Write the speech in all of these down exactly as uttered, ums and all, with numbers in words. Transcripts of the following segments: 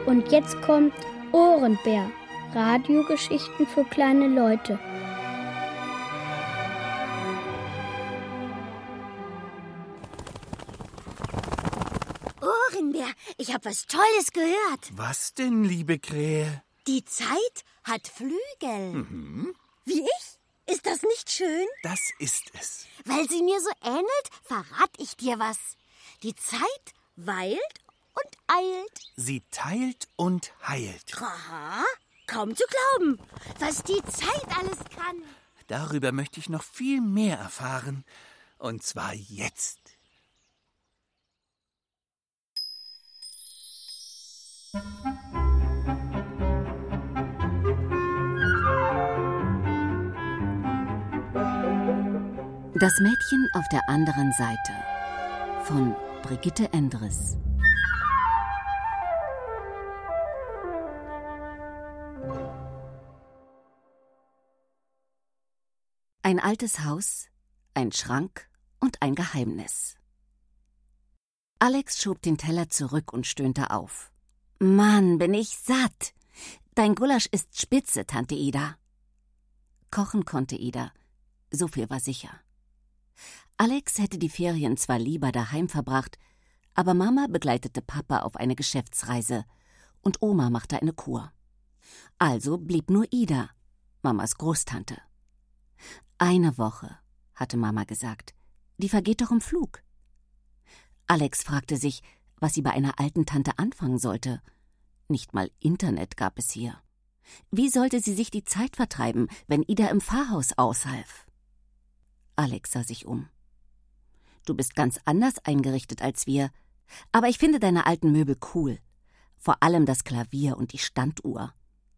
Und jetzt kommt Ohrenbär. Radiogeschichten für kleine Leute. Ohrenbär, ich habe was Tolles gehört. Was denn, liebe Krähe? Die Zeit hat Flügel. Mhm. Wie ich? Ist das nicht schön? Das ist es. Weil sie mir so ähnelt, verrat ich dir was. Die Zeit weilt und eilt. Sie teilt und heilt. Aha, kaum zu glauben, was die Zeit alles kann. Darüber möchte ich noch viel mehr erfahren. Und zwar jetzt. Das Mädchen auf der anderen Seite von Brigitte Endres. Ein altes Haus, ein Schrank und ein Geheimnis. Alex schob den Teller zurück und stöhnte auf. Mann, bin ich satt! Dein Gulasch ist spitze, Tante Ida. Kochen konnte Ida, so viel war sicher. Alex hätte die Ferien zwar lieber daheim verbracht, aber Mama begleitete Papa auf eine Geschäftsreise und Oma machte eine Kur. Also blieb nur Ida, Mamas Großtante. Eine Woche, hatte Mama gesagt. Die vergeht doch im Flug. Alex fragte sich, was sie bei einer alten Tante anfangen sollte. Nicht mal Internet gab es hier. Wie sollte sie sich die Zeit vertreiben, wenn Ida im Pfarrhaus aushalf? Alex sah sich um. Du bist ganz anders eingerichtet als wir, aber ich finde deine alten Möbel cool. Vor allem das Klavier und die Standuhr.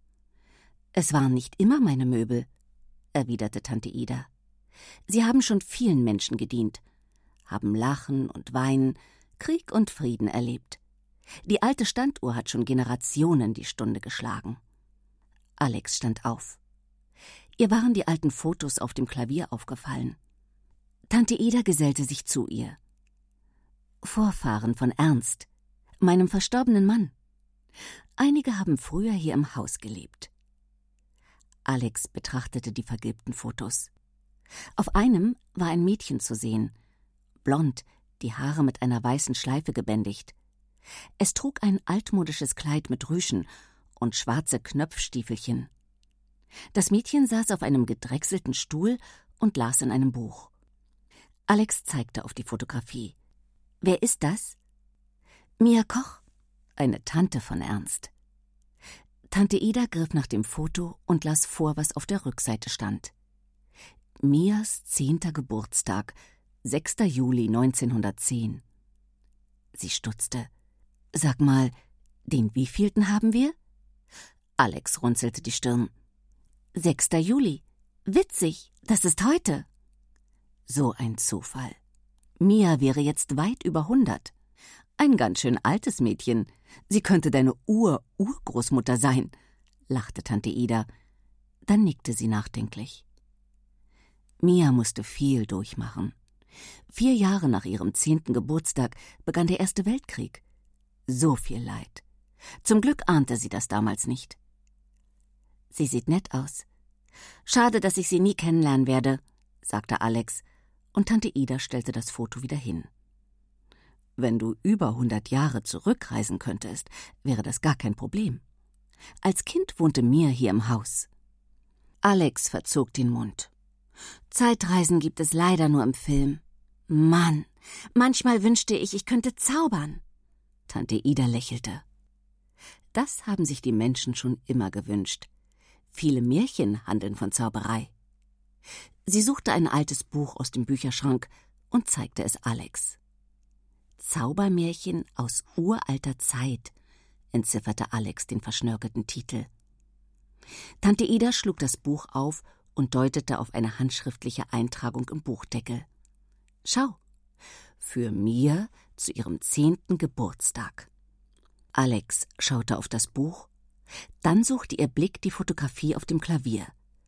Es waren nicht immer meine Möbel, erwiderte Tante Ida. Sie haben schon vielen Menschen gedient, haben Lachen und Weinen, Krieg und Frieden erlebt. Die alte Standuhr hat schon Generationen die Stunde geschlagen. Alex stand auf. Ihr waren die alten Fotos auf dem Klavier aufgefallen. Tante Ida gesellte sich zu ihr. Vorfahren von Ernst, meinem verstorbenen Mann. Einige haben früher hier im Haus gelebt. Alex betrachtete die vergilbten Fotos. Auf einem war ein Mädchen zu sehen, blond, die Haare mit einer weißen Schleife gebändigt. Es trug ein altmodisches Kleid mit Rüschen und schwarze Knöpfstiefelchen. Das Mädchen saß auf einem gedrechselten Stuhl und las in einem Buch. Alex zeigte auf die Fotografie. »Wer ist das?« »Mia Koch, eine Tante von Ernst.« Tante Ida griff nach dem Foto und las vor, was auf der Rückseite stand. Mias zehnter Geburtstag, sechster Juli neunzehnhundertzehn. Sie stutzte. »Sag mal, den wievielten haben wir?« Alex runzelte die Stirn. »sechster Juli. Witzig, das ist heute.« So ein Zufall. Mia wäre jetzt weit über hundert. Ein ganz schön altes Mädchen. Sie könnte deine Ur-Urgroßmutter sein, lachte Tante Ida. Dann nickte sie nachdenklich. Mia musste viel durchmachen. Vier Jahre nach ihrem zehnten Geburtstag begann der Erste Weltkrieg. So viel Leid. Zum Glück ahnte sie das damals nicht. Sie sieht nett aus. Schade, dass ich sie nie kennenlernen werde, sagte Alex, und Tante Ida stellte das Foto wieder hin. Wenn du über hundert Jahre zurückreisen könntest, wäre das gar kein Problem. Als Kind wohnte Mia hier im Haus. Alex verzog den Mund. Zeitreisen gibt es leider nur im Film. Mann, manchmal wünschte ich, ich könnte zaubern. Tante Ida lächelte. Das haben sich die Menschen schon immer gewünscht. Viele Märchen handeln von Zauberei. Sie suchte ein altes Buch aus dem Bücherschrank und zeigte es Alex. Zaubermärchen aus uralter Zeit, entzifferte Alex den verschnörkelten Titel. Tante Ida schlug das Buch auf und deutete auf eine handschriftliche Eintragung im Buchdeckel. Schau, für Mia zu ihrem zehnten Geburtstag. Alex schaute auf das Buch, dann suchte ihr Blick die Fotografie auf dem Klavier.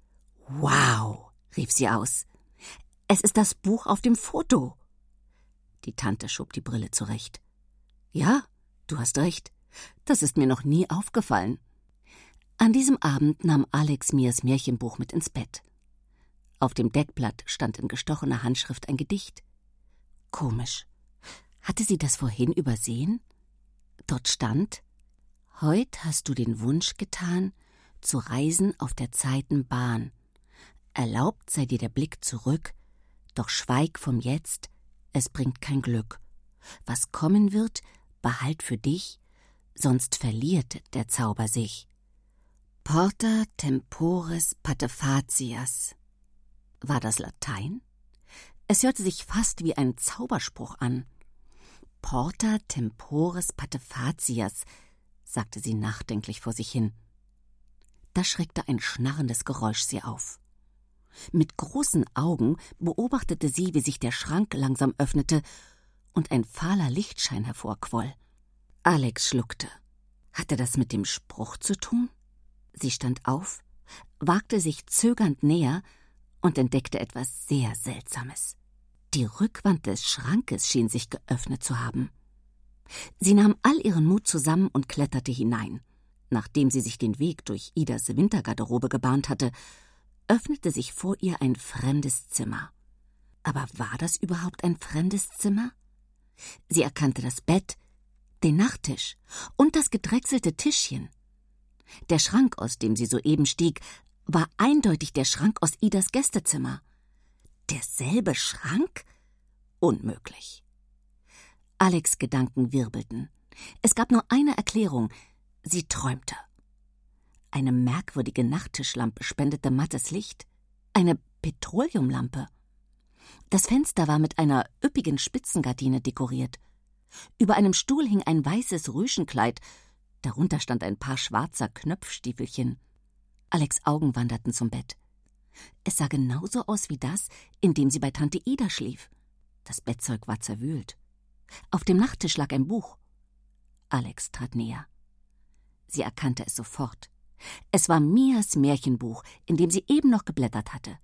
Wow, rief sie aus. Es ist das Buch auf dem Foto. Die Tante schob die Brille zurecht. Ja, du hast recht. Das ist mir noch nie aufgefallen. An diesem Abend nahm Alex Mias Märchenbuch mit ins Bett. Auf dem Deckblatt stand in gestochener Handschrift ein Gedicht. Komisch. Hatte sie das vorhin übersehen? Dort stand: Heut hast du den Wunsch getan, zu reisen auf der Zeiten Bahn. Erlaubt sei dir der Blick zurück, doch schweig vom Jetzt, es bringt kein Glück. Was kommen wird, behalt für dich, sonst verliert der Zauber sich. Porta temporis patefatias. War das Latein? Es hörte sich fast wie ein Zauberspruch an. Porta temporis patefatias, sagte sie nachdenklich vor sich hin. Da schreckte ein schnarrendes Geräusch sie auf. Mit großen Augen beobachtete sie, wie sich der Schrank langsam öffnete und ein fahler Lichtschein hervorquoll. Alex schluckte. Hatte das mit dem Spruch zu tun? Sie stand auf, wagte sich zögernd näher und entdeckte etwas sehr Seltsames. Die Rückwand des Schrankes schien sich geöffnet zu haben. Sie nahm all ihren Mut zusammen und kletterte hinein. Nachdem sie sich den Weg durch Idas Wintergarderobe gebahnt hatte, öffnete sich vor ihr ein fremdes Zimmer. Aber war das überhaupt ein fremdes Zimmer? Sie erkannte das Bett, den Nachttisch und das gedrechselte Tischchen. Der Schrank, aus dem sie soeben stieg, war eindeutig der Schrank aus Idas Gästezimmer. Derselbe Schrank? Unmöglich. Alex' Gedanken wirbelten. Es gab nur eine Erklärung. Sie träumte. Eine merkwürdige Nachttischlampe spendete mattes Licht. Eine Petroleumlampe. Das Fenster war mit einer üppigen Spitzengardine dekoriert. Über einem Stuhl hing ein weißes Rüschenkleid. Darunter stand ein Paar schwarzer Knöpfstiefelchen. Alex' Augen wanderten zum Bett. Es sah genauso aus wie das, in dem sie bei Tante Ida schlief. Das Bettzeug war zerwühlt. Auf dem Nachttisch lag ein Buch. Alex trat näher. Sie erkannte es sofort. Es war Mias Märchenbuch, in dem sie eben noch geblättert hatte.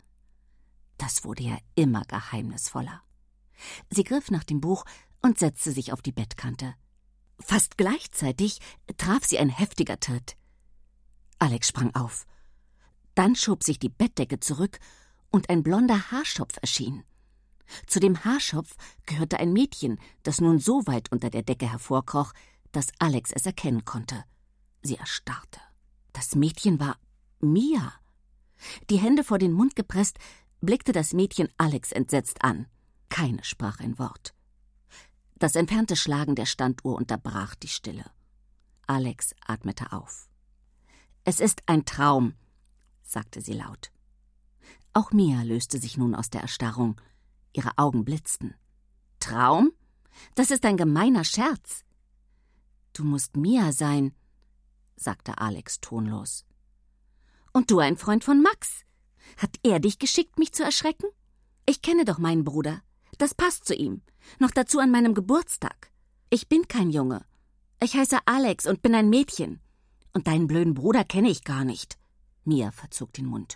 Das wurde ja immer geheimnisvoller. Sie griff nach dem Buch und setzte sich auf die Bettkante. Fast gleichzeitig traf sie ein heftiger Tritt. Alex sprang auf. Dann schob sich die Bettdecke zurück und ein blonder Haarschopf erschien. Zu dem Haarschopf gehörte ein Mädchen, das nun so weit unter der Decke hervorkroch, dass Alex es erkennen konnte. Sie erstarrte. Das Mädchen war Mia. Die Hände vor den Mund gepresst, blickte das Mädchen Alex entsetzt an. Keine sprach ein Wort. Das entfernte Schlagen der Standuhr unterbrach die Stille. Alex atmete auf. »Es ist ein Traum«, sagte sie laut. Auch Mia löste sich nun aus der Erstarrung. Ihre Augen blitzten. »Traum? Das ist ein gemeiner Scherz.« »Du musst Mia sein«, sagte Alex tonlos. »Und du ein Freund von Max? Hat er dich geschickt, mich zu erschrecken? Ich kenne doch meinen Bruder. Das passt zu ihm. Noch dazu an meinem Geburtstag. Ich bin kein Junge. Ich heiße Alex und bin ein Mädchen. Und deinen blöden Bruder kenne ich gar nicht.« Mia verzog den Mund.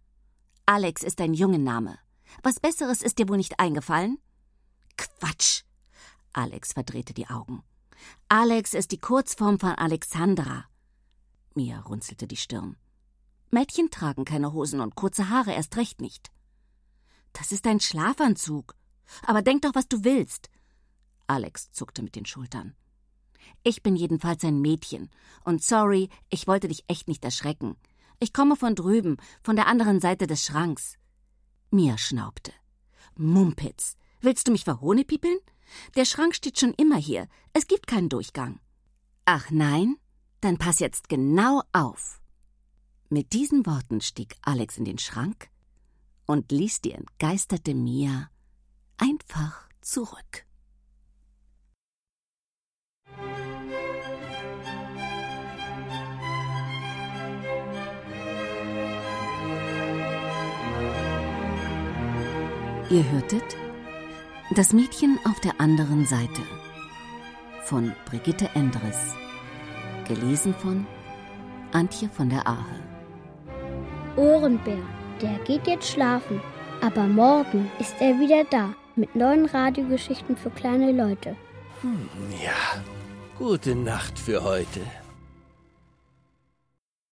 »Alex ist ein Jungenname. Was Besseres ist dir wohl nicht eingefallen?« »Quatsch!« Alex verdrehte die Augen. »Alex ist die Kurzform von Alexandra.« Mia runzelte die Stirn. »Mädchen tragen keine Hosen und kurze Haare erst recht nicht.« »Das ist ein Schlafanzug. Aber denk doch, was du willst.« Alex zuckte mit den Schultern. »Ich bin jedenfalls ein Mädchen. Und sorry, ich wollte dich echt nicht erschrecken. Ich komme von drüben, von der anderen Seite des Schranks.« Mia schnaubte. »Mumpitz, willst du mich verhohnepiepeln? Der Schrank steht schon immer hier. Es gibt keinen Durchgang.« »Ach nein? Dann pass jetzt genau auf.« Mit diesen Worten stieg Alex in den Schrank und ließ die entgeisterte Mia einfach zurück. Ihr hörtet »Das Mädchen auf der anderen Seite« von Brigitte Endres, gelesen von Antje von der Ahe. Ohrenbär, der geht jetzt schlafen, aber morgen ist er wieder da mit neuen Radiogeschichten für kleine Leute. Hm, ja, Gute Nacht für heute.